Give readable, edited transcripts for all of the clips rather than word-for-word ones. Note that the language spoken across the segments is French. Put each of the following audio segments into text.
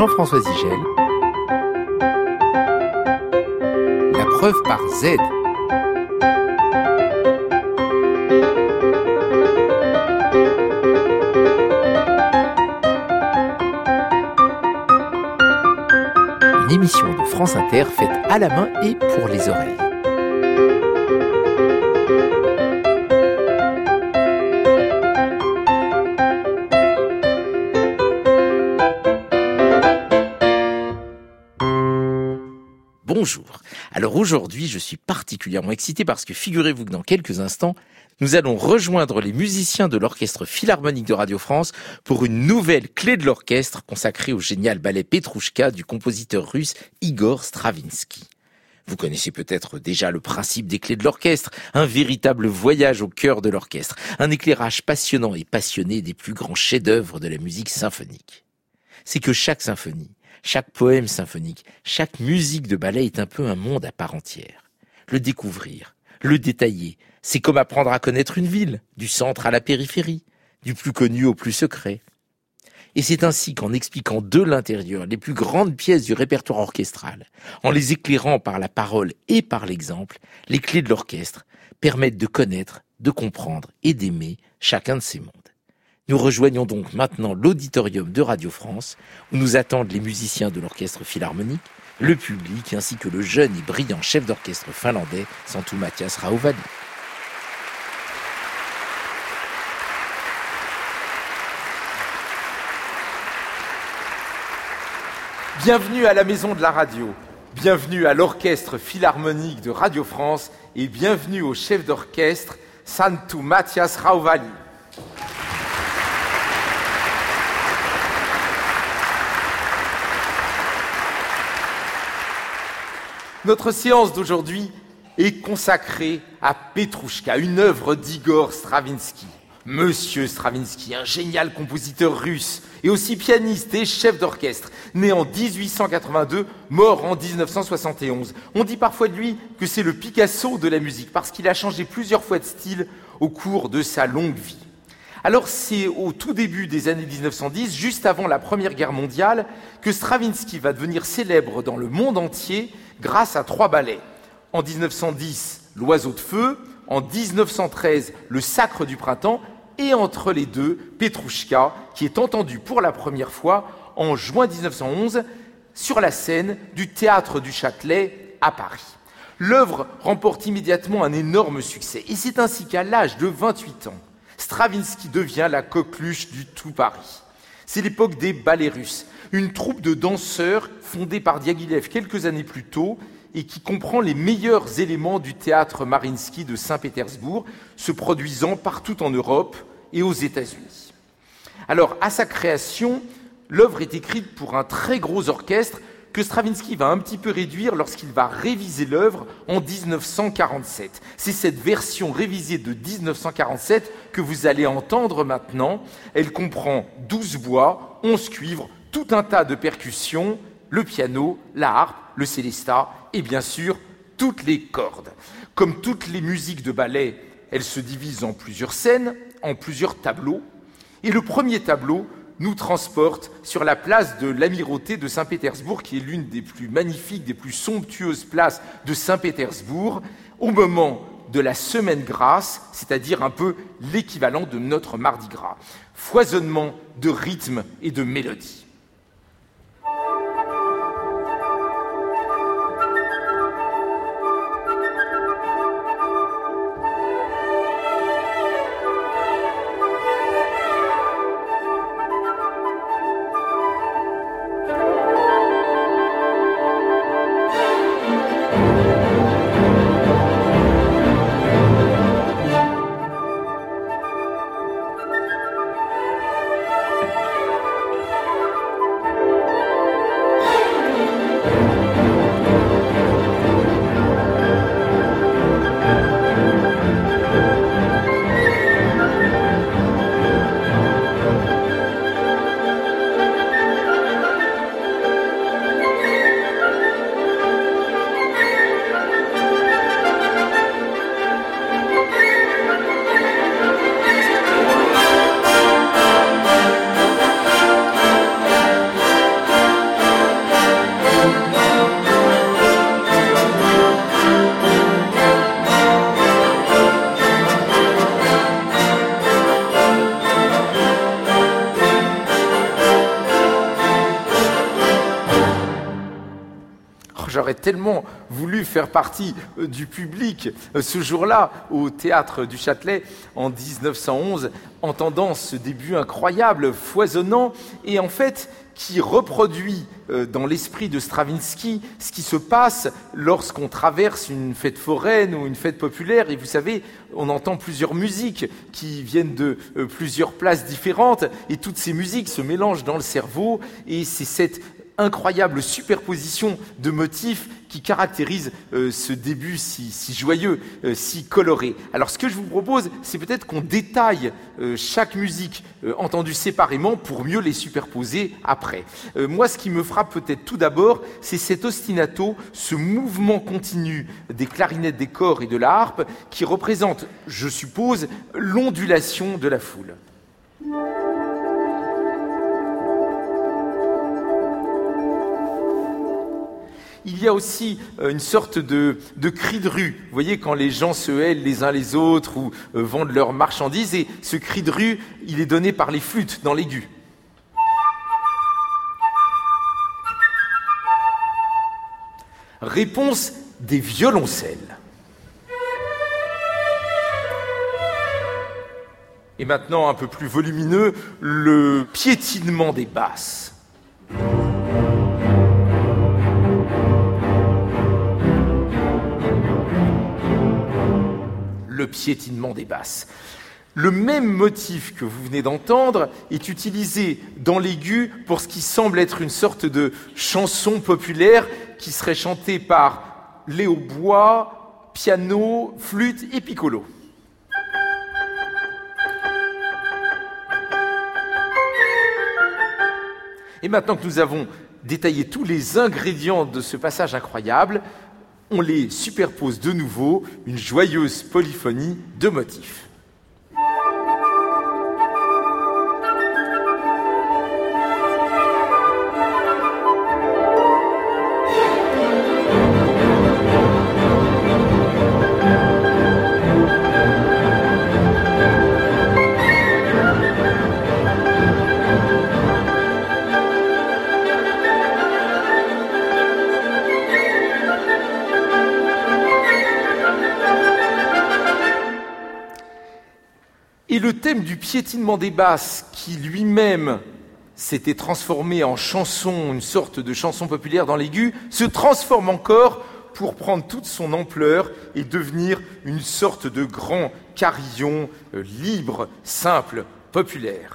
Jean-François Zigel. La preuve par Z. Une émission de France Inter faite à la main et pour les oreilles. Bonjour. Alors aujourd'hui, je suis particulièrement excité parce que figurez-vous que dans quelques instants, nous allons rejoindre les musiciens de l'Orchestre Philharmonique de Radio France pour une nouvelle clé de l'orchestre consacrée au génial ballet Petrouchka du compositeur russe Igor Stravinsky. Vous connaissez peut-être déjà le principe des clés de l'orchestre, un véritable voyage au cœur de l'orchestre, un éclairage passionnant et passionné des plus grands chefs-d'œuvre de la musique symphonique. C'est que chaque symphonie, chaque poème symphonique, chaque musique de ballet est un peu un monde à part entière. Le découvrir, le détailler, c'est comme apprendre à connaître une ville, du centre à la périphérie, du plus connu au plus secret. Et c'est ainsi qu'en expliquant de l'intérieur les plus grandes pièces du répertoire orchestral, en les éclairant par la parole et par l'exemple, les clés de l'orchestre permettent de connaître, de comprendre et d'aimer chacun de ces mondes. Nous rejoignons donc maintenant l'auditorium de Radio France, où nous attendent les musiciens de l'Orchestre Philharmonique, le public ainsi que le jeune et brillant chef d'orchestre finlandais, Santtu Mathias Rauvali. Bienvenue à la Maison de la Radio, bienvenue à l'Orchestre Philharmonique de Radio France et bienvenue au chef d'orchestre Santtu Mathias Rauvali. Notre séance d'aujourd'hui est consacrée à Petrouchka, une œuvre d'Igor Stravinsky. Monsieur Stravinsky, un génial compositeur russe et aussi pianiste et chef d'orchestre, né en 1882, mort en 1971. On dit parfois de lui que c'est le Picasso de la musique parce qu'il a changé plusieurs fois de style au cours de sa longue vie. Alors c'est au tout début des années 1910, juste avant la Première Guerre mondiale, que Stravinsky va devenir célèbre dans le monde entier grâce à 3 ballets. En 1910, L'Oiseau de feu, en 1913, Le Sacre du printemps, et entre les deux, Petrouchka, qui est entendu pour la première fois en juin 1911 sur la scène du Théâtre du Châtelet à Paris. L'œuvre remporte immédiatement un énorme succès, et c'est ainsi qu'à l'âge de 28 ans, Stravinsky devient la coqueluche du tout Paris. C'est l'époque des ballets russes, une troupe de danseurs fondée par Diaghilev quelques années plus tôt et qui comprend les meilleurs éléments du théâtre Mariinsky de Saint-Pétersbourg, se produisant partout en Europe et aux États-Unis. Alors, à sa création, l'œuvre est écrite pour un très gros orchestre que Stravinsky va un petit peu réduire lorsqu'il va réviser l'œuvre en 1947. C'est cette version révisée de 1947 que vous allez entendre maintenant. Elle comprend 12 voix, 11 cuivres, tout un tas de percussions, le piano, la harpe, le célesta et bien sûr toutes les cordes. Comme toutes les musiques de ballet, elle se divise en plusieurs scènes, en plusieurs tableaux. Et le premier tableau nous transporte sur la place de l'Amirauté de Saint-Pétersbourg, qui est l'une des plus magnifiques, des plus somptueuses places de Saint-Pétersbourg, au moment de la Semaine Grasse, c'est-à-dire un peu l'équivalent de notre Mardi Gras. Foisonnement de rythme et de mélodie. j'aurais tellement voulu faire partie du public ce jour-là au Théâtre du Châtelet en 1911, entendant ce début incroyable, foisonnant, et en fait qui reproduit dans l'esprit de Stravinsky ce qui se passe lorsqu'on traverse une fête foraine ou une fête populaire. Et vous savez, on entend plusieurs musiques qui viennent de plusieurs places différentes, et toutes ces musiques se mélangent dans le cerveau, et c'est cette incroyable superposition de motifs qui caractérise ce début si joyeux, si coloré. Alors ce que je vous propose, c'est peut-être qu'on détaille chaque musique entendue séparément pour mieux les superposer après. Moi, ce qui me frappe peut-être tout d'abord, c'est cet ostinato, ce mouvement continu des clarinettes, des corps et de la harpe qui représente, je suppose, l'ondulation de la foule. Il y a aussi une sorte de cri de rue. Vous voyez, quand les gens se hèlent les uns les autres ou vendent leurs marchandises, et ce cri de rue, il est donné par les flûtes dans l'aigu. Réponse des violoncelles. Et maintenant, un peu plus volumineux, le piétinement des basses. Le piétinement des basses. Le même motif que vous venez d'entendre est utilisé dans l'aigu pour ce qui semble être une sorte de chanson populaire qui serait chantée par les hautbois, piano, flûte et piccolo. Et maintenant que nous avons détaillé tous les ingrédients de ce passage incroyable, on les superpose de nouveau, une joyeuse polyphonie de motifs. Et le thème du piétinement des basses, qui lui-même s'était transformé en chanson, une sorte de chanson populaire dans l'aigu, se transforme encore pour prendre toute son ampleur et devenir une sorte de grand carillon libre, simple, populaire.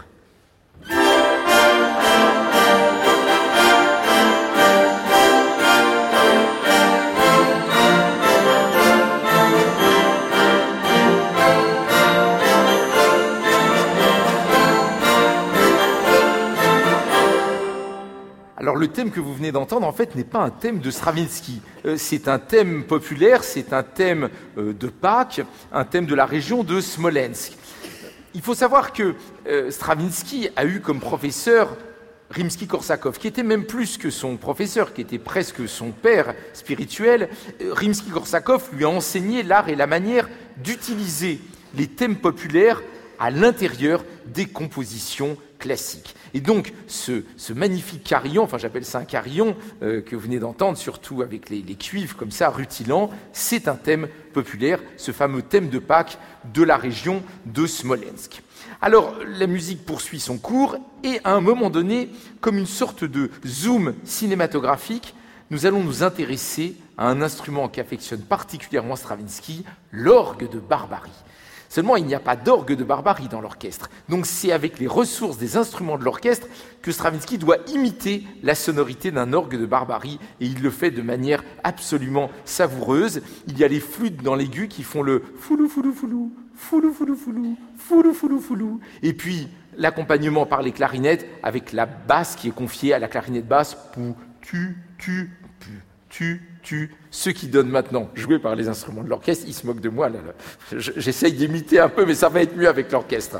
Alors le thème que vous venez d'entendre, en fait, n'est pas un thème de Stravinsky. C'est un thème populaire, c'est un thème de Pâques, un thème de la région de Smolensk. Il faut savoir que Stravinsky a eu comme professeur Rimsky-Korsakov, qui était même plus que son professeur, qui était presque son père spirituel. Rimsky-Korsakov lui a enseigné l'art et la manière d'utiliser les thèmes populaires à l'intérieur des compositions classiques. Et donc, ce magnifique carillon, enfin j'appelle ça un carillon, que vous venez d'entendre, surtout avec les cuivres comme ça, rutilants, c'est un thème populaire, ce fameux thème de Pâques de la région de Smolensk. Alors, la musique poursuit son cours, et à un moment donné, comme une sorte de zoom cinématographique, nous allons nous intéresser à un instrument qu'affectionne particulièrement Stravinsky, l'orgue de Barbarie. Seulement, il n'y a pas d'orgue de Barbarie dans l'orchestre. Donc c'est avec les ressources des instruments de l'orchestre que Stravinsky doit imiter la sonorité d'un orgue de Barbarie, et il le fait de manière absolument savoureuse. Il y a les flûtes dans l'aigu qui font le foulou foulou foulou, foulou foulou foulou, foulou foulou foulou, et puis l'accompagnement par les clarinettes avec la basse qui est confiée à la clarinette basse, pou tu tu pu tu tu. Ceux qui donnent maintenant, joués par les instruments de l'orchestre, ils se moquent de moi. Là. J'essaye d'imiter un peu, mais ça va être mieux avec l'orchestre.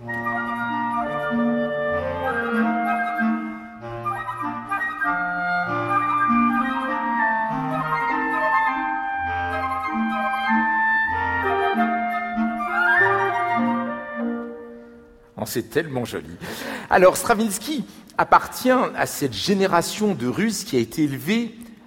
Oh, c'est tellement joli. Alors, Stravinsky appartient à cette génération de Russes qui a été élevée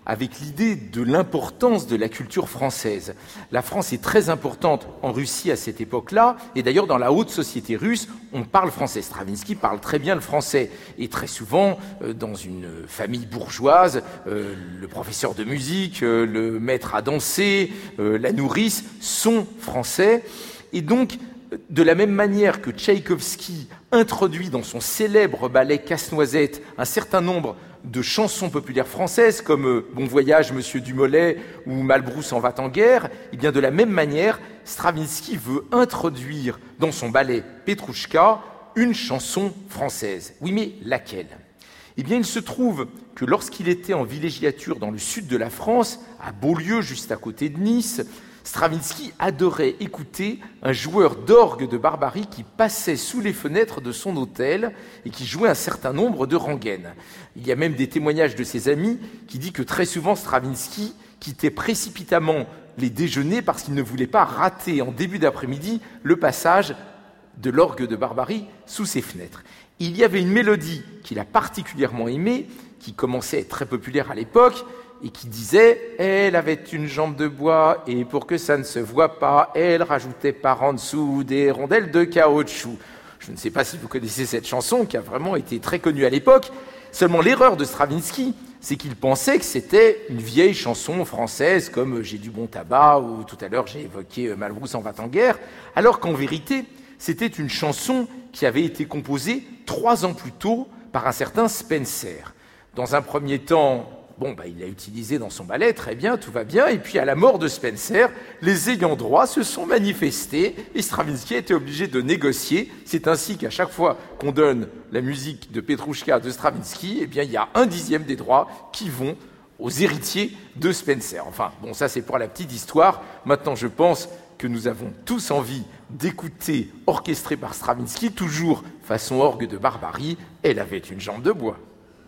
avec l'idée de l'importance de la culture française. La France est très importante en Russie à cette époque-là, et d'ailleurs dans la haute société russe, on parle français. Stravinsky parle très bien le français, et très souvent, dans une famille bourgeoise, le professeur de musique, le maître à danser, la nourrice sont français, et donc de la même manière que Tchaïkovski introduit dans son célèbre ballet Casse-Noisette un certain nombre de chansons populaires françaises comme Bon voyage, Monsieur Dumollet ou Malbrousse en va-t-en-guerre, et bien de la même manière, Stravinsky veut introduire dans son ballet Petrouchka une chanson française. Oui, mais laquelle ? Eh bien, il se trouve que lorsqu'il était en villégiature dans le sud de la France, à Beaulieu, juste à côté de Nice, Stravinsky adorait écouter un joueur d'orgue de Barbarie qui passait sous les fenêtres de son hôtel et qui jouait un certain nombre de rengaines. Il y a même des témoignages de ses amis qui disent que très souvent Stravinsky quittait précipitamment les déjeuners parce qu'il ne voulait pas rater en début d'après-midi le passage de l'orgue de Barbarie sous ses fenêtres. Il y avait une mélodie qu'il a particulièrement aimée, qui commençait à être très populaire à l'époque, et qui disait « Elle avait une jambe de bois, et pour que ça ne se voit pas, elle rajoutait par en dessous des rondelles de caoutchouc. » Je ne sais pas si vous connaissez cette chanson, qui a vraiment été très connue à l'époque. Seulement l'erreur de Stravinsky, c'est qu'il pensait que c'était une vieille chanson française, comme « J'ai du bon tabac » ou tout à l'heure j'ai évoqué « Malbrousse en va-t-en-guerre », alors qu'en vérité, c'était une chanson qui avait été composée 3 ans plus tôt par un certain Spencer. Dans un premier temps, il l'a utilisé dans son ballet, très bien, tout va bien. Et puis, à la mort de Spencer, les ayants droit se sont manifestés et Stravinsky a été obligé de négocier. C'est ainsi qu'à chaque fois qu'on donne la musique de Petrouchka de Stravinsky, il y a 1/10 des droits qui vont aux héritiers de Spencer. Enfin, ça c'est pour la petite histoire. Maintenant, je pense que nous avons tous envie d'écouter, orchestré par Stravinsky, toujours façon orgue de Barbarie, Elle avait une jambe de bois.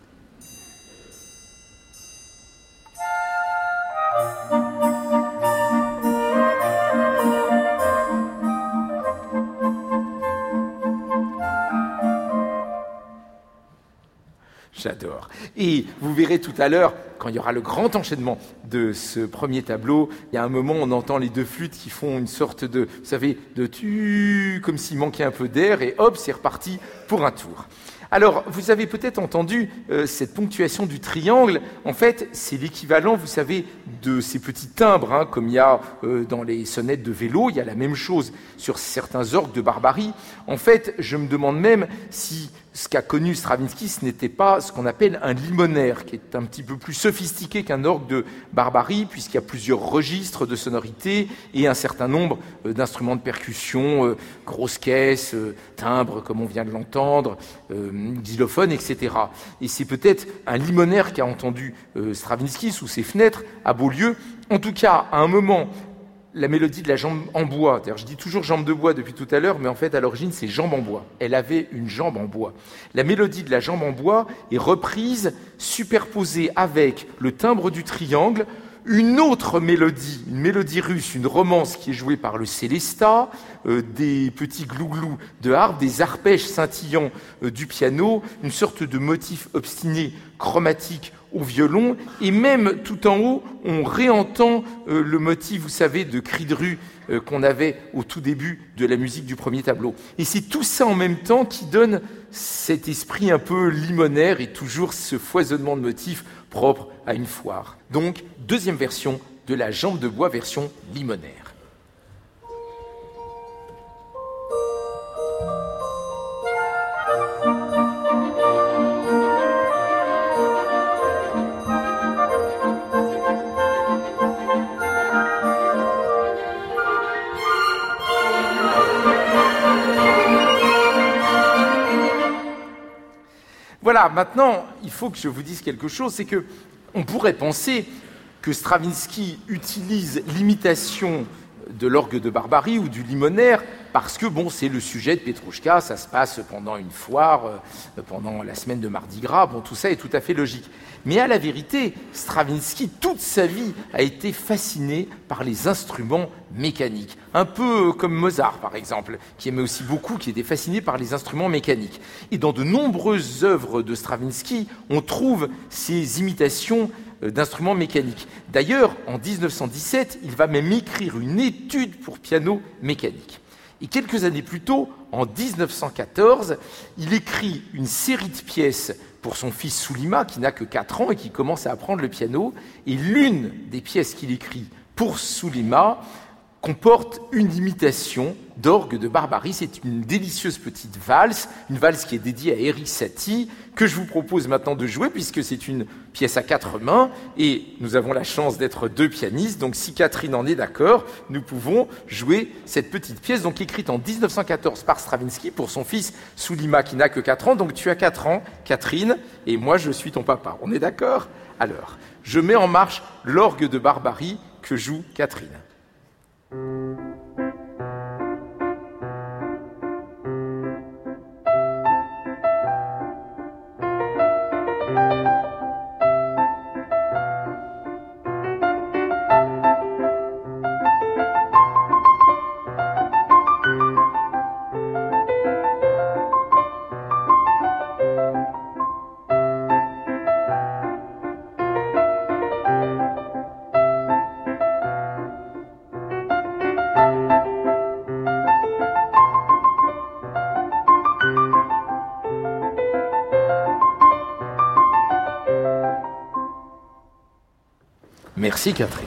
J'adore. Et vous verrez tout à l'heure, quand il y aura le grand enchaînement de ce premier tableau, il y a un moment où on entend les 2 flûtes qui font une sorte de, vous savez, de tu, comme s'il manquait un peu d'air, et hop, c'est reparti pour un tour. Alors, vous avez peut-être entendu cette ponctuation du triangle. En fait, c'est l'équivalent, vous savez, de ces petits timbres, comme il y a dans les sonnettes de vélo. Il y a la même chose sur certains orgues de Barbarie. En fait, je me demande même si ce qu'a connu Stravinsky, ce n'était pas ce qu'on appelle un limonaire, qui est un petit peu plus sophistiqué qu'un orgue de Barbarie, puisqu'il y a plusieurs registres de sonorités et un certain nombre d'instruments de percussion, grosses caisses, timbres, comme on vient de l'entendre, xylophone, etc. Et c'est peut-être un limonaire qu'a entendu Stravinsky sous ses fenêtres à Beaulieu. En tout cas, à un moment, la mélodie de la jambe en bois, je dis toujours jambe de bois depuis tout à l'heure, mais en fait, à l'origine, c'est jambe en bois. Elle avait une jambe en bois. La mélodie de la jambe en bois est reprise, superposée avec le timbre du triangle, une autre mélodie, une mélodie russe, une romance qui est jouée par le Célestat, des petits glouglous de harpe, des arpèges scintillants du piano, une sorte de motif obstiné chromatique au violon, et même tout en haut, on réentend le motif, vous savez, de cri de rue qu'on avait au tout début de la musique du premier tableau. Et c'est tout ça en même temps qui donne cet esprit un peu limonaire et toujours ce foisonnement de motifs propre à une foire. Donc, 2e version de la jambe de bois, version limonaire. Voilà, maintenant, il faut que je vous dise quelque chose, c'est que on pourrait penser que Stravinsky utilise l'imitation de l'orgue de Barbarie ou du limonaire parce que, c'est le sujet de Petrouchka, ça se passe pendant une foire, pendant la semaine de Mardi Gras, tout ça est tout à fait logique. Mais à la vérité, Stravinsky, toute sa vie, a été fasciné par les instruments mécaniques. Un peu comme Mozart, par exemple, qui aimait aussi beaucoup, qui était fasciné par les instruments mécaniques. Et dans de nombreuses œuvres de Stravinsky, on trouve ces imitations d'instruments mécaniques. D'ailleurs, en 1917, il va même écrire une étude pour piano mécanique. Et quelques années plus tôt, en 1914, il écrit une série de pièces pour son fils Soulima, qui n'a que 4 ans et qui commence à apprendre le piano. Et l'une des pièces qu'il écrit pour Soulima comporte une imitation d'orgue de Barbarie. C'est une délicieuse petite valse, une valse qui est dédiée à Erik Satie, que je vous propose maintenant de jouer, puisque c'est une pièce à 4 mains, et nous avons la chance d'être 2 pianistes, donc si Catherine en est d'accord, nous pouvons jouer cette petite pièce, donc écrite en 1914 par Stravinsky pour son fils Soulima, qui n'a que 4 ans. Donc tu as 4 ans, Catherine, et moi je suis ton papa. On est d'accord? Alors, je mets en marche l'orgue de Barbarie que joue Catherine. Merci Catherine.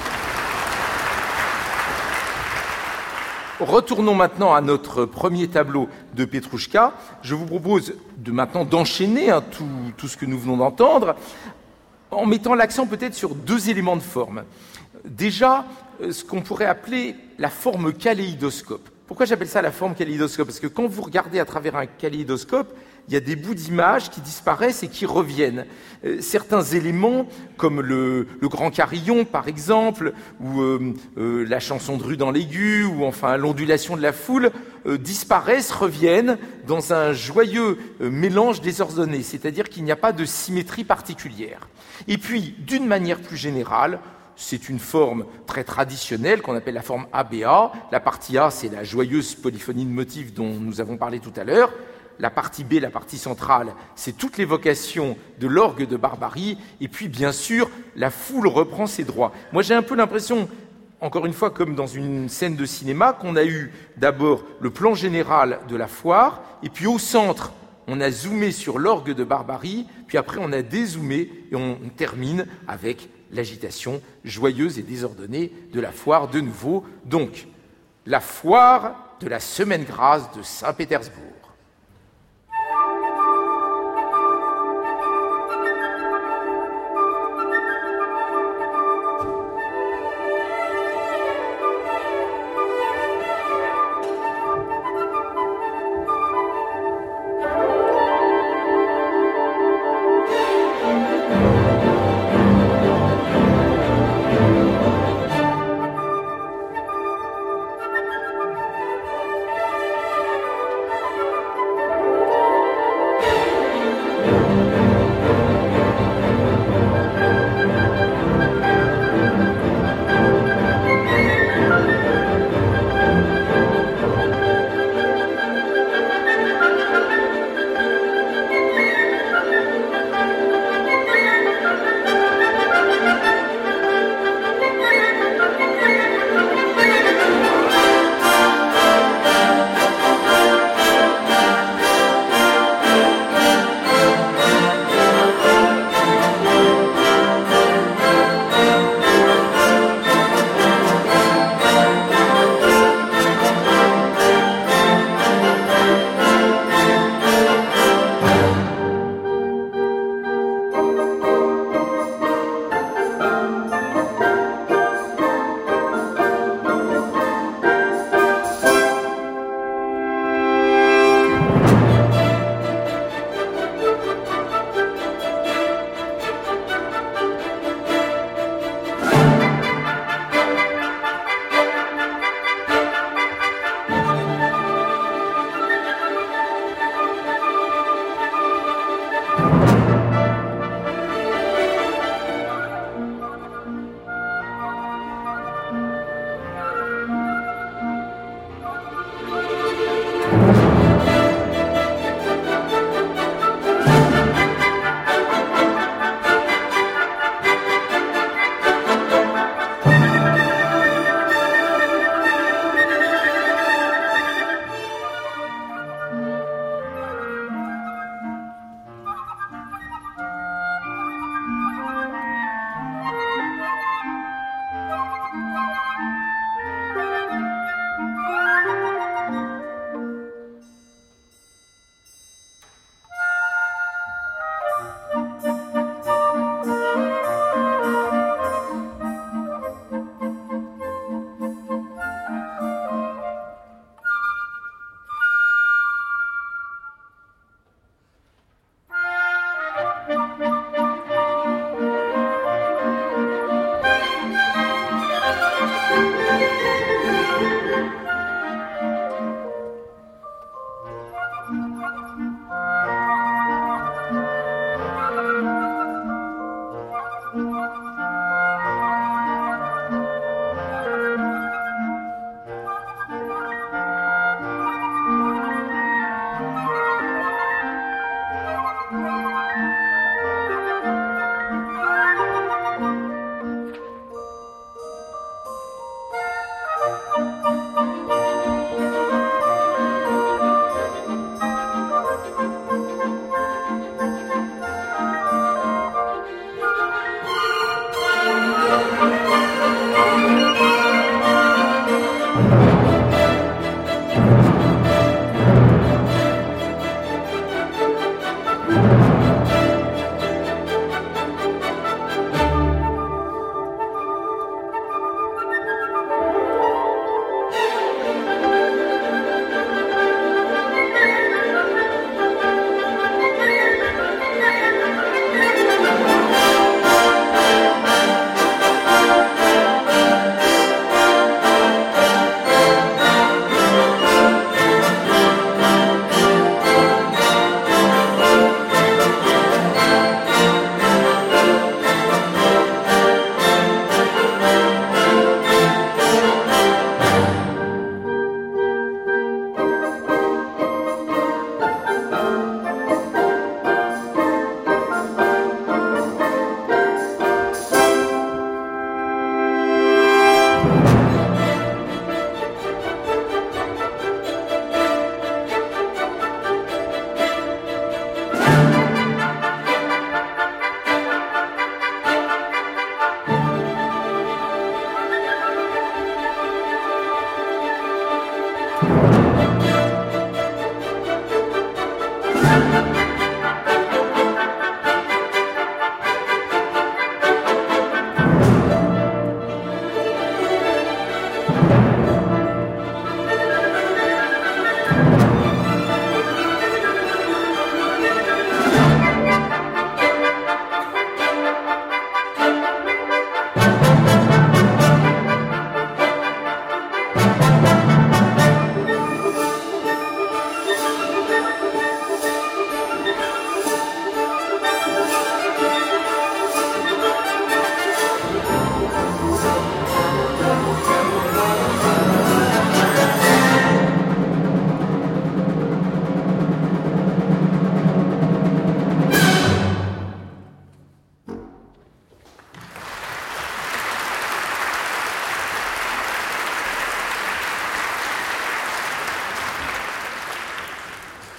Retournons maintenant à notre premier tableau de Petrouchka. Je vous propose maintenant d'enchaîner tout ce que nous venons d'entendre en mettant l'accent peut-être sur 2 éléments de forme. Déjà, ce qu'on pourrait appeler la forme kaléidoscope. Pourquoi j'appelle ça la forme kaléidoscope? Parce que quand vous regardez à travers un kaléidoscope, il y a des bouts d'images qui disparaissent et qui reviennent. Certains éléments, comme le grand carillon, par exemple, ou la chanson de rue dans l'aigu, ou enfin l'ondulation de la foule, disparaissent, reviennent dans un joyeux mélange désordonné, c'est-à-dire qu'il n'y a pas de symétrie particulière. Et puis, d'une manière plus générale, c'est une forme très traditionnelle qu'on appelle la forme ABA. La partie A, c'est la joyeuse polyphonie de motifs dont nous avons parlé tout à l'heure. La partie B, la partie centrale, c'est toute l'évocation de l'orgue de Barbarie. Et puis, bien sûr, la foule reprend ses droits. Moi, j'ai un peu l'impression, encore une fois, comme dans une scène de cinéma, qu'on a eu d'abord le plan général de la foire, et puis au centre, on a zoomé sur l'orgue de Barbarie, puis après on a dézoomé, et on termine avec l'agitation joyeuse et désordonnée de la foire de nouveau. Donc, la foire de la Semaine Grasse de Saint-Pétersbourg.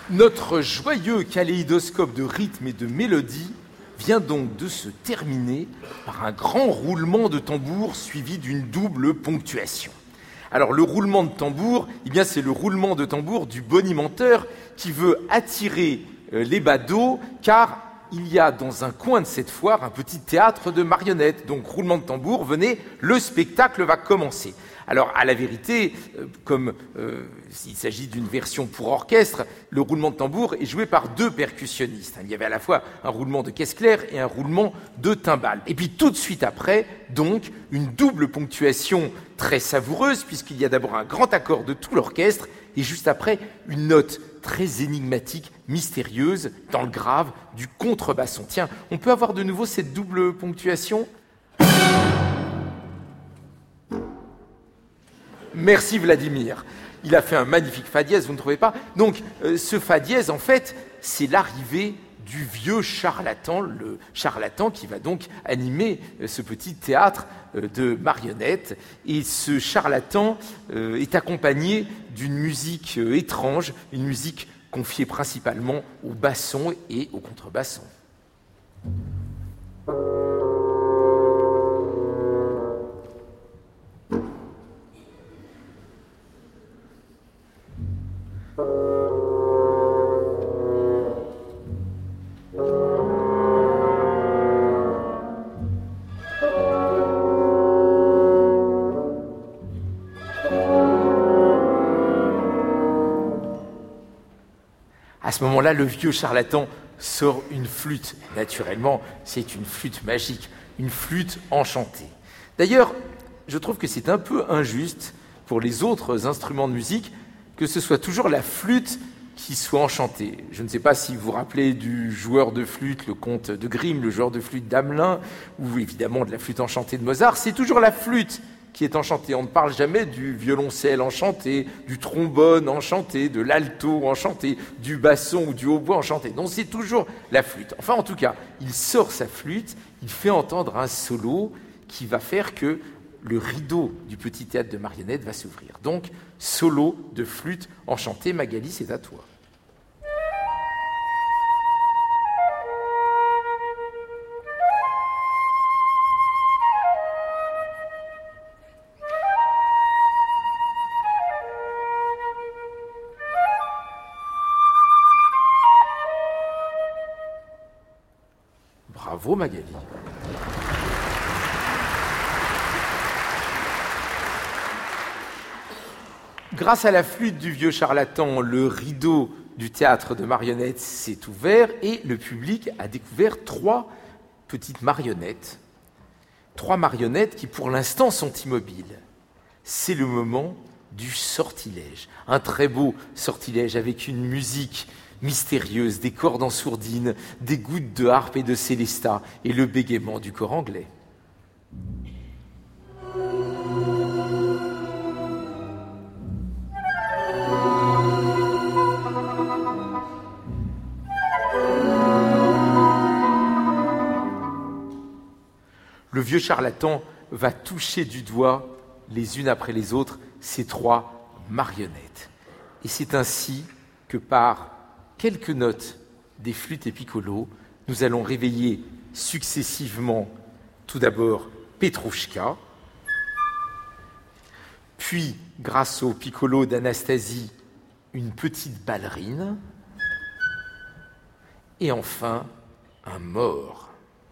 Notre joyeux kaléidoscope de rythme et de mélodie vient donc de se terminer par un grand roulement de tambour suivi d'une double ponctuation. Alors le roulement de tambour, eh bien c'est le roulement de tambour du bonimenteur qui veut attirer les badauds, car il y a dans un coin de cette foire un petit théâtre de marionnettes. Donc roulement de tambour, venez, le spectacle va commencer. Alors, à la vérité, comme s'il s'agit d'une version pour orchestre, le roulement de tambour est joué par deux percussionnistes. Il y avait à la fois un roulement de caisse claire et un roulement de timbales. Et puis tout de suite après, donc, une double ponctuation très savoureuse, puisqu'il y a d'abord un grand accord de tout l'orchestre, et juste après, une note très énigmatique, mystérieuse, dans le grave, du contrebasson. Tiens, on peut avoir de nouveau cette double ponctuation ? Merci Vladimir. Il a fait un magnifique fa dièse, vous ne trouvez pas? Donc, ce fa dièse, en fait, c'est l'arrivée du vieux charlatan, le charlatan qui va donc animer ce petit théâtre de marionnettes. Et ce charlatan est accompagné d'une musique étrange, une musique confiée principalement au basson et au contrebasson. À ce moment-là, le vieux charlatan sort une flûte. Naturellement, c'est une flûte magique, une flûte enchantée. D'ailleurs, je trouve que c'est un peu injuste pour les autres instruments de musique que ce soit toujours la flûte qui soit enchantée. Je ne sais pas si vous vous rappelez du joueur de flûte, le comte de Grimm, le joueur de flûte d'Hamelin, ou évidemment de la flûte enchantée de Mozart. C'est toujours la flûte qui est enchantée. On ne parle jamais du violoncelle enchanté, du trombone enchanté, de l'alto enchanté, du basson ou du hautbois enchanté. Non, c'est toujours la flûte. Enfin, en tout cas, il sort sa flûte, il fait entendre un solo qui va faire que le rideau du petit théâtre de marionnettes va s'ouvrir. Donc, solo de flûte enchantée. Magali, c'est à toi. Bravo Magali. Grâce à la flûte du vieux charlatan, le rideau du théâtre de marionnettes s'est ouvert et le public a découvert trois petites marionnettes. Trois marionnettes qui pour l'instant sont immobiles. C'est le moment du sortilège. Un très beau sortilège avec une musique mystérieuse, des cordes en sourdine, des gouttes de harpe et de célestat et le bégaiement du cor anglais. Le vieux charlatan va toucher du doigt, les unes après les autres, ces trois marionnettes. Et c'est ainsi que par quelques notes des flûtes et piccolos, nous allons réveiller successivement tout d'abord Petrouchka, puis, grâce au piccolo d'Anastasie, une petite ballerine, et enfin un mort.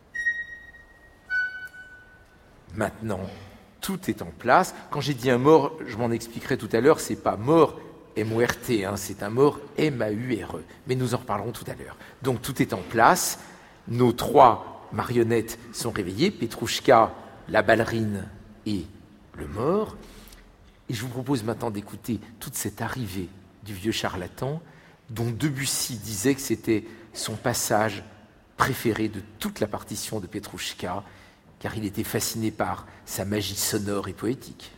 Maintenant, tout est en place. Quand j'ai dit un mort, je m'en expliquerai tout à l'heure, c'est pas mort M-O-R-T, c'est un mort M-A-U-R-E. Mais nous en reparlerons tout à l'heure. Donc tout est en place. Nos trois marionnettes sont réveillées, Petrouchka, la ballerine et le mort. Et je vous propose maintenant d'écouter toute cette arrivée du vieux charlatan, dont Debussy disait que c'était son passage préféré de toute la partition de Petrouchka, car il était fasciné par sa magie sonore et poétique.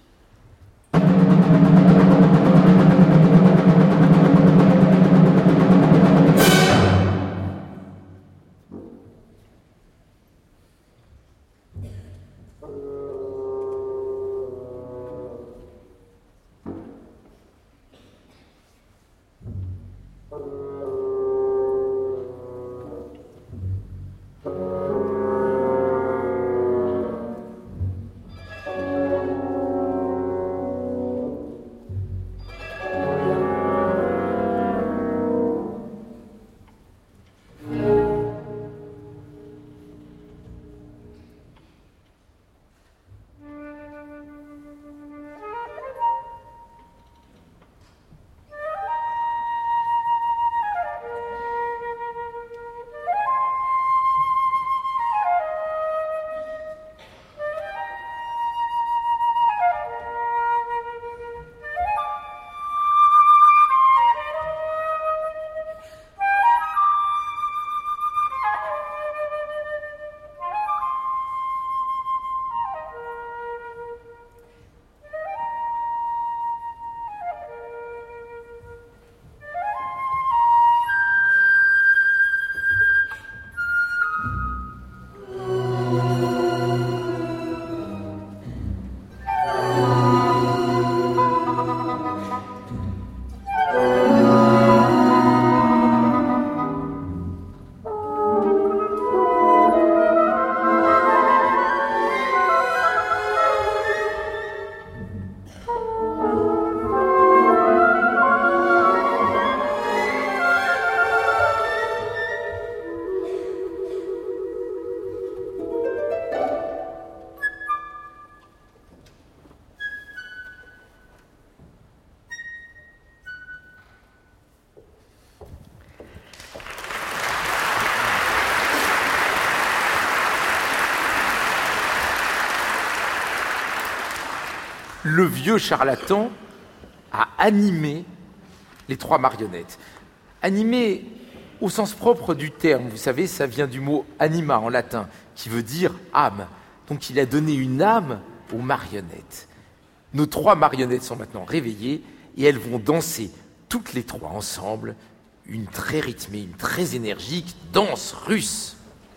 Le vieux charlatan a animé les trois marionnettes. Animé au sens propre du terme, vous savez, ça vient du mot anima en latin, qui veut dire âme. Donc il a donné une âme aux marionnettes. Nos trois marionnettes sont maintenant réveillées et elles vont danser toutes les trois ensemble une très rythmée, une très énergique danse russe.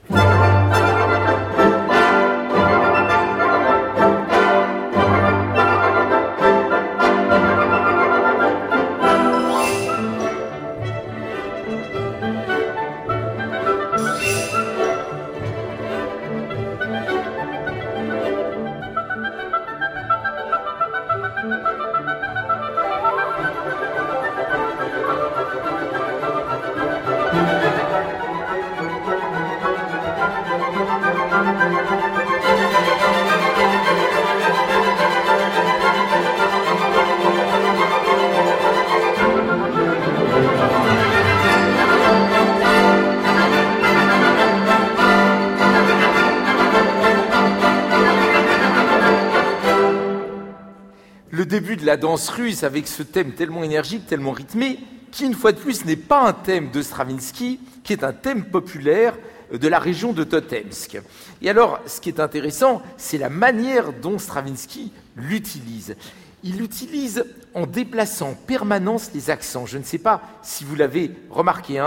Le début de la danse russe avec ce thème tellement énergique, tellement rythmé, qui une fois de plus n'est pas un thème de Stravinsky, qui est un thème populaire de la région de Totemsk. Et alors, ce qui est intéressant, c'est la manière dont Stravinsky l'utilise. Il l'utilise en déplaçant en permanence les accents. Je ne sais pas si vous l'avez remarqué.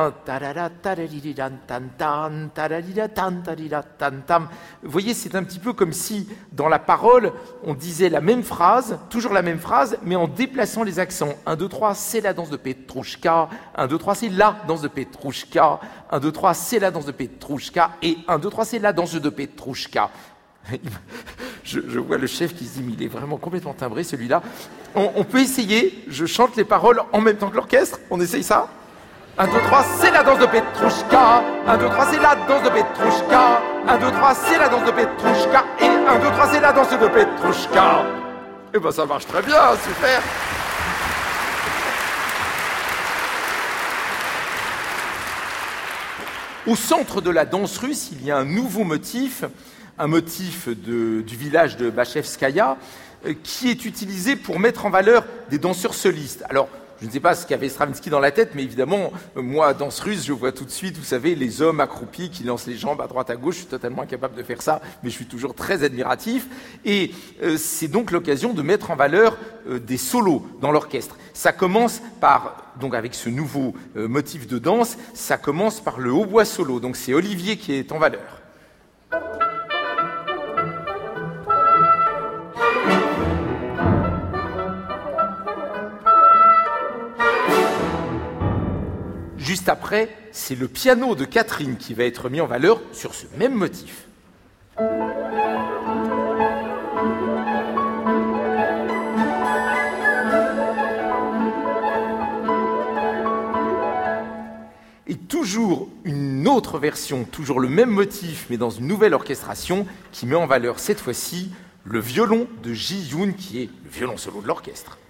Vous voyez, c'est un petit peu comme si, dans la parole, on disait la même phrase, toujours la même phrase, mais en déplaçant les accents. 1, 2, 3, c'est la danse de Petrouchka. 1, 2, 3, c'est la danse de Petrouchka. 1, 2, 3, c'est la danse de Petrouchka. Et 1, 2, 3, c'est la danse de Petrouchka. Je vois le chef qui se dit, mais il est vraiment complètement timbré, celui-là. On peut essayer, je chante les paroles en même temps que l'orchestre. On essaye ça. 1, 2, 3, c'est la danse de Petrouchka. 1, 2, 3, c'est la danse de Petrouchka. 1, 2, 3, c'est la danse de Petrouchka. Et 1, 2, 3, c'est la danse de Petrouchka. Eh ben ça marche très bien, super. Au centre de la danse russe, il y a un nouveau motif, un motif du village de Bachevskaya, qui est utilisé pour mettre en valeur des danseurs solistes. Alors, je ne sais pas ce qu'avait Stravinsky dans la tête, mais évidemment, moi, danse russe, je vois tout de suite, vous savez, les hommes accroupis qui lancent les jambes à droite à gauche. Je suis totalement incapable de faire ça, mais je suis toujours très admiratif. Et c'est donc l'occasion de mettre en valeur des solos dans l'orchestre. Ça commence par, donc avec ce nouveau motif de danse, ça commence par le hautbois solo. Donc c'est Olivier qui est en valeur. Juste après, c'est le piano de Catherine qui va être mis en valeur sur ce même motif. Et toujours une autre version, toujours le même motif, mais dans une nouvelle orchestration, qui met en valeur cette fois-ci le violon de Ji-yoon, qui est le violon solo de l'orchestre.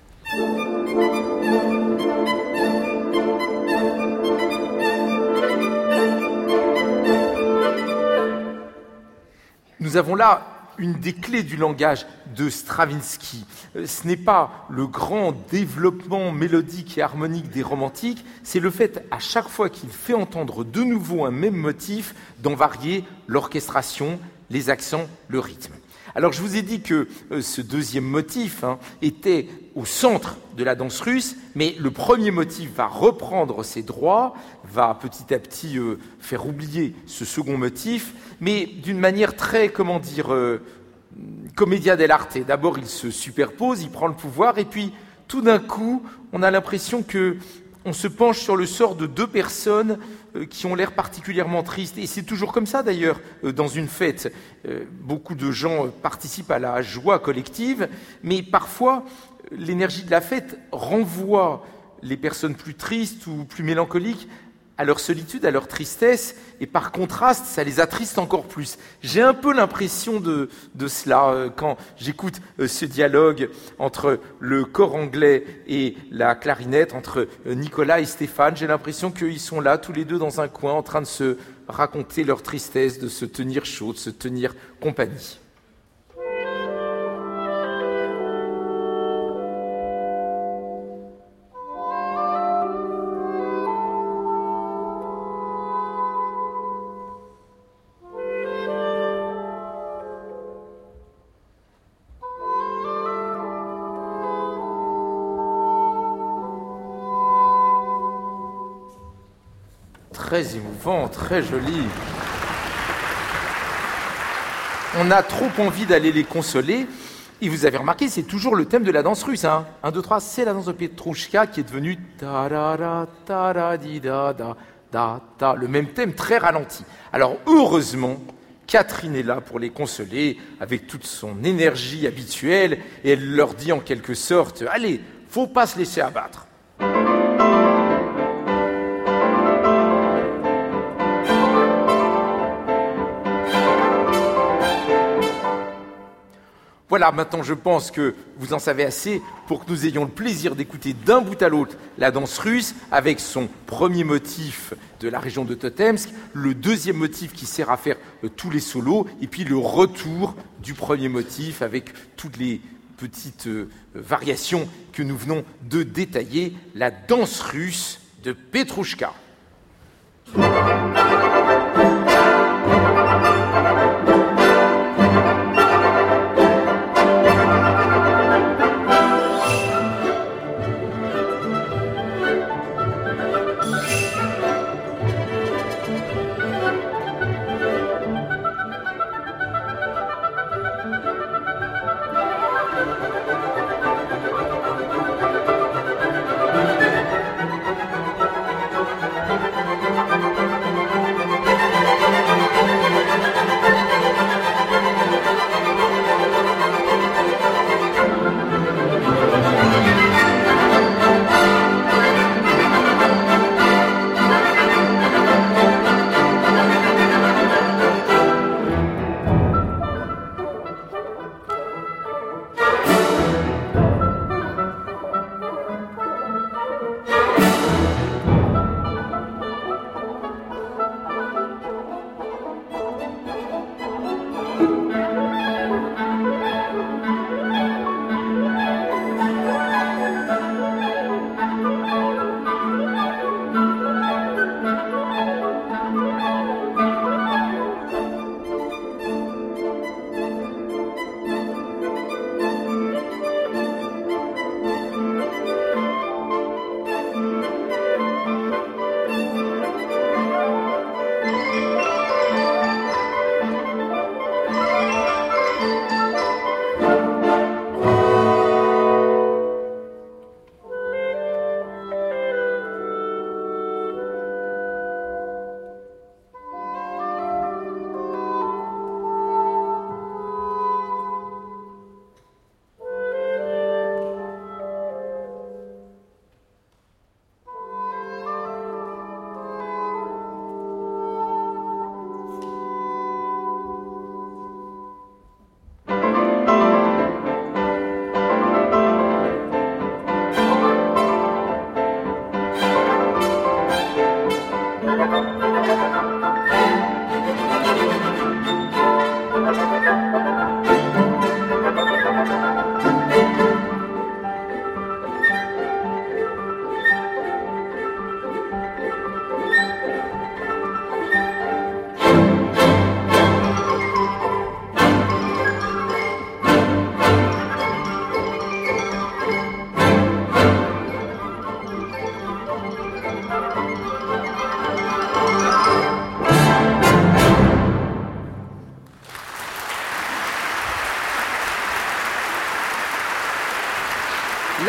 Nous avons là une des clés du langage de Stravinsky. Ce n'est pas le grand développement mélodique et harmonique des romantiques, c'est le fait, à chaque fois qu'il fait entendre de nouveau un même motif, d'en varier l'orchestration, les accents, le rythme. Alors, je vous ai dit que ce deuxième motif était au centre de la danse russe, mais le premier motif va reprendre ses droits, va petit à petit faire oublier ce second motif, mais d'une manière très, commedia dell'arte. D'abord, il se superpose, il prend le pouvoir, et puis, tout d'un coup, on a l'impression que on se penche sur le sort de deux personnes qui ont l'air particulièrement tristes. Et c'est toujours comme ça d'ailleurs dans une fête. Beaucoup de gens participent à la joie collective, mais parfois l'énergie de la fête renvoie les personnes plus tristes ou plus mélancoliques à leur solitude, à leur tristesse, et par contraste, ça les attriste encore plus. J'ai un peu l'impression de cela quand j'écoute ce dialogue entre le cor anglais et la clarinette, entre Nicolas et Stéphane. J'ai l'impression qu'ils sont là, tous les deux dans un coin, en train de se raconter leur tristesse, de se tenir chaud, de se tenir compagnie. Très émouvant, très joli. On a trop envie d'aller les consoler. Et vous avez remarqué, c'est toujours le thème de la danse russe. 1, 2, 3, c'est la danse de Petrouchka qui est devenue ta-ra-ra, ta-ra-di-da-da, da-da, le même thème très ralenti. Alors heureusement, Catherine est là pour les consoler avec toute son énergie habituelle et elle leur dit en quelque sorte « Allez, faut pas se laisser abattre ». Voilà, maintenant je pense que vous en savez assez pour que nous ayons le plaisir d'écouter d'un bout à l'autre la danse russe avec son premier motif de la région de Totemsk, le deuxième motif qui sert à faire tous les solos, et puis le retour du premier motif avec toutes les petites variations que nous venons de détailler, la danse russe de Petrouchka.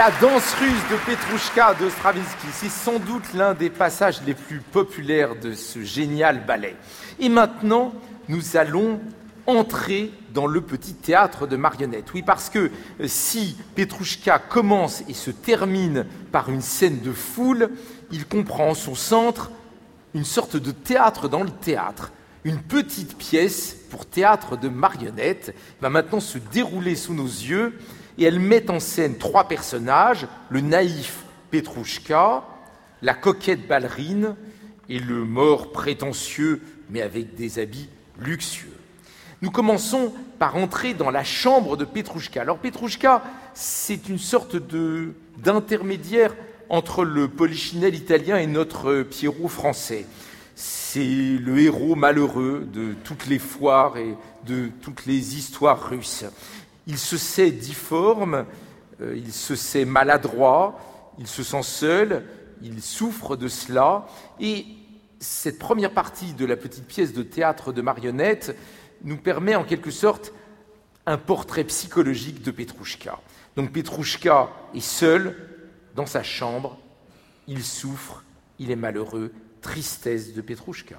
La danse russe de Petrouchka de Stravinsky, c'est sans doute l'un des passages les plus populaires de ce génial ballet. Et maintenant, nous allons entrer dans le petit théâtre de marionnettes. Oui, parce que si Petrouchka commence et se termine par une scène de foule, il comprend en son centre une sorte de théâtre dans le théâtre. Une petite pièce pour théâtre de marionnettes va maintenant se dérouler sous nos yeux et elle met en scène 3 personnages, le naïf Petrouchka, la coquette ballerine et le mort prétentieux mais avec des habits luxueux. Nous commençons par entrer dans la chambre de Petrouchka. Alors Petrouchka, c'est une sorte d'intermédiaire entre le Polichinelle italien et notre Pierrot français. C'est le héros malheureux de toutes les foires et de toutes les histoires russes. Il se sait difforme, il se sait maladroit, il se sent seul, il souffre de cela. Et cette première partie de la petite pièce de théâtre de marionnettes nous permet en quelque sorte un portrait psychologique de Petrouchka. Donc Petrouchka est seul dans sa chambre, il souffre, il est malheureux, tristesse de Petrouchka.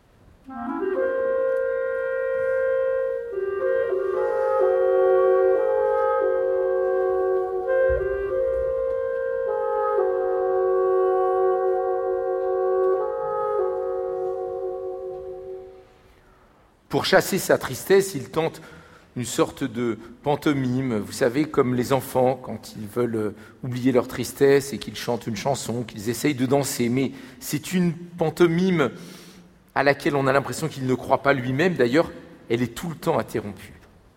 Pour chasser sa tristesse, il tente une sorte de pantomime, vous savez, comme les enfants, quand ils veulent oublier leur tristesse et qu'ils chantent une chanson, qu'ils essayent de danser. Mais c'est une pantomime à laquelle on a l'impression qu'il ne croit pas lui-même. D'ailleurs, elle est tout le temps interrompue.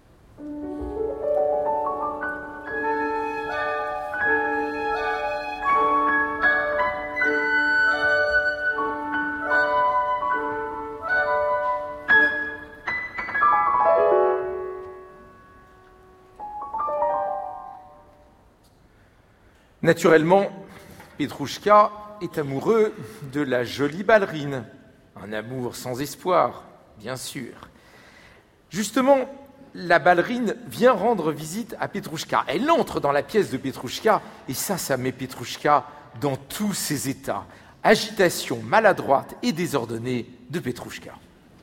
Naturellement, Petrouchka est amoureux de la jolie ballerine. Un amour sans espoir, bien sûr. Justement, la ballerine vient rendre visite à Petrouchka. Elle entre dans la pièce de Petrouchka, et ça met Petrouchka dans tous ses états. Agitation maladroite et désordonnée de Petrouchka.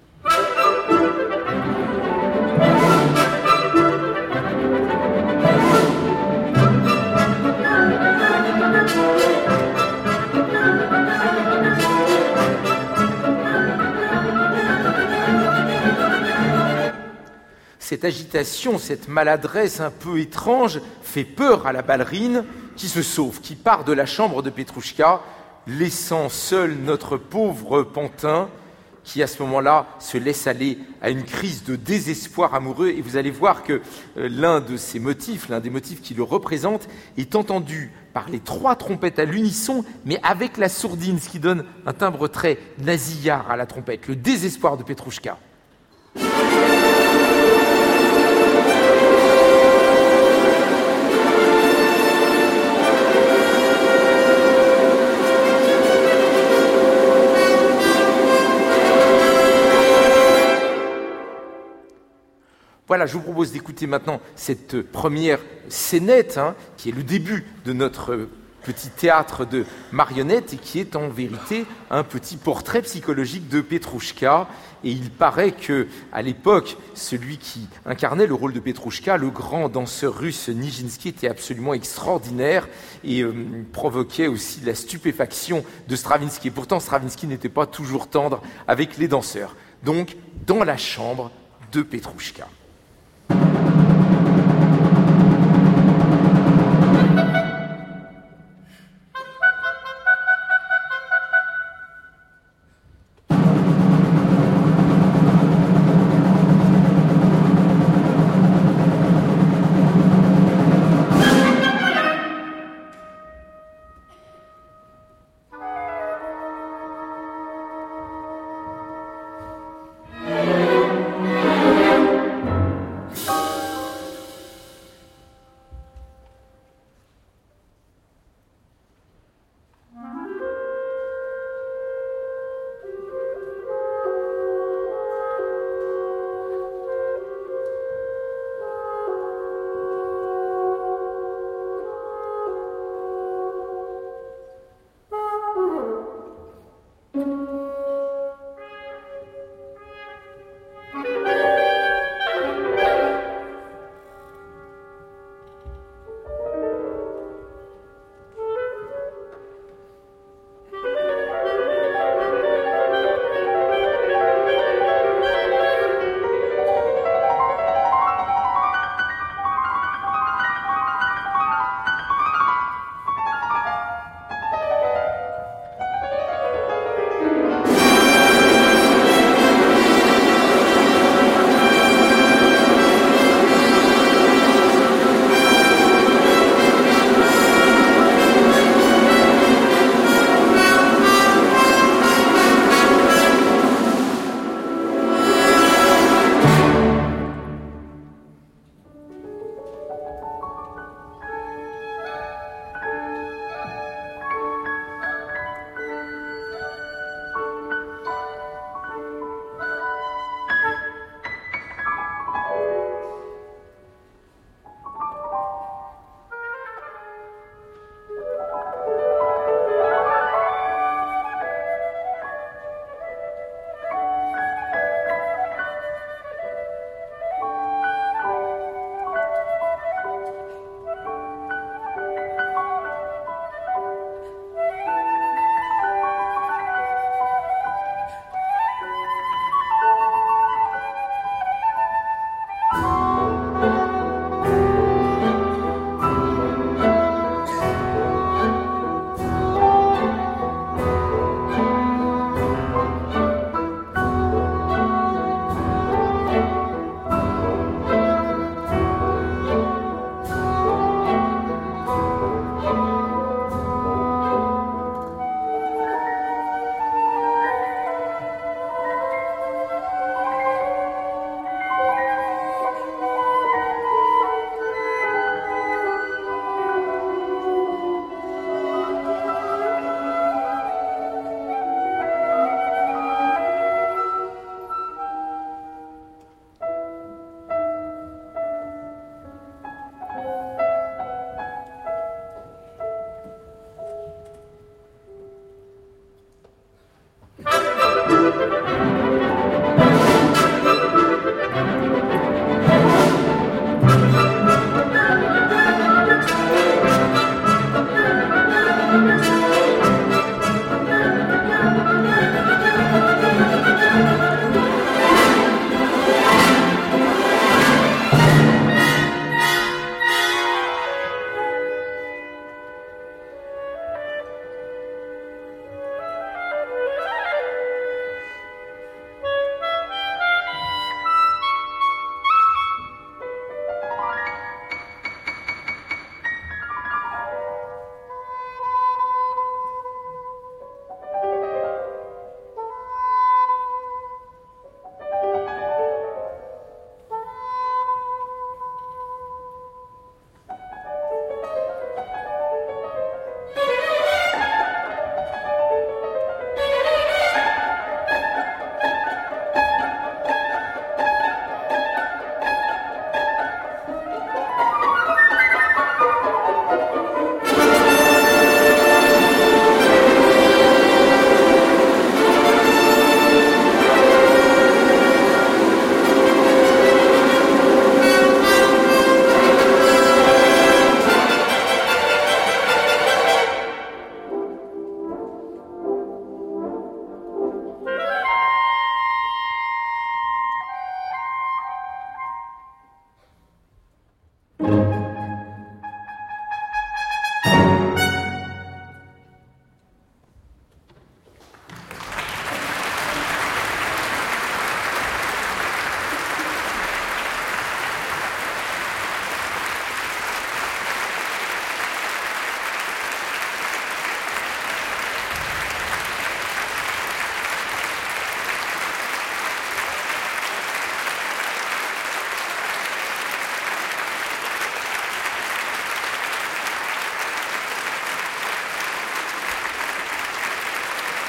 Cette agitation, cette maladresse un peu étrange fait peur à la ballerine qui se sauve, qui part de la chambre de Petrouchka, laissant seul notre pauvre pantin qui, à ce moment-là, se laisse aller à une crise de désespoir amoureux. Et vous allez voir que l'un des motifs qui le représentent, est entendu par les 3 trompettes à l'unisson, mais avec la sourdine, ce qui donne un timbre très nasillard à la trompette, le désespoir de Petrouchka. Voilà, je vous propose d'écouter maintenant cette première scénette, qui est le début de notre petit théâtre de marionnettes et qui est en vérité un petit portrait psychologique de Petrouchka. Et il paraît qu'à l'époque, celui qui incarnait le rôle de Petrouchka, le grand danseur russe Nijinsky, était absolument extraordinaire et provoquait aussi la stupéfaction de Stravinsky. Et pourtant, Stravinsky n'était pas toujours tendre avec les danseurs. Donc, dans la chambre de Petrouchka.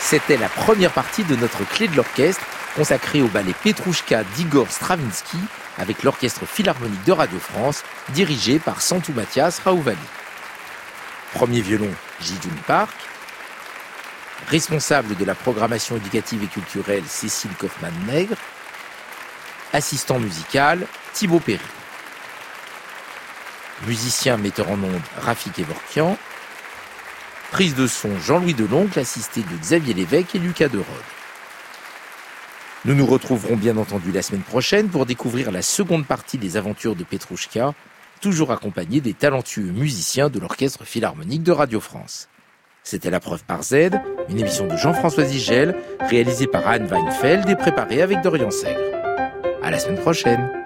C'était la première partie de notre clé de l'orchestre consacrée au ballet Petrouchka d'Igor Stravinsky avec l'Orchestre Philharmonique de Radio France dirigé par Santu Mathias Raouvali. Premier violon, Ji-Jun Park. Responsable de la programmation éducative et culturelle, Cécile Kaufmann-Nègre. Assistant musical, Thibaut Perry. Musicien metteur en ondes, Rafik Kevorkian. Prise de son, Jean-Louis Deloncle, assisté de Xavier Lévesque et Lucas Derode. Nous nous retrouverons bien entendu la semaine prochaine pour découvrir la seconde partie des aventures de Petrouchka, toujours accompagné des talentueux musiciens de l'Orchestre Philharmonique de Radio France. C'était La Preuve par Z, une émission de Jean-François Zigel, réalisée par Anne Weinfeld et préparée avec Dorian Sègre. À la semaine prochaine.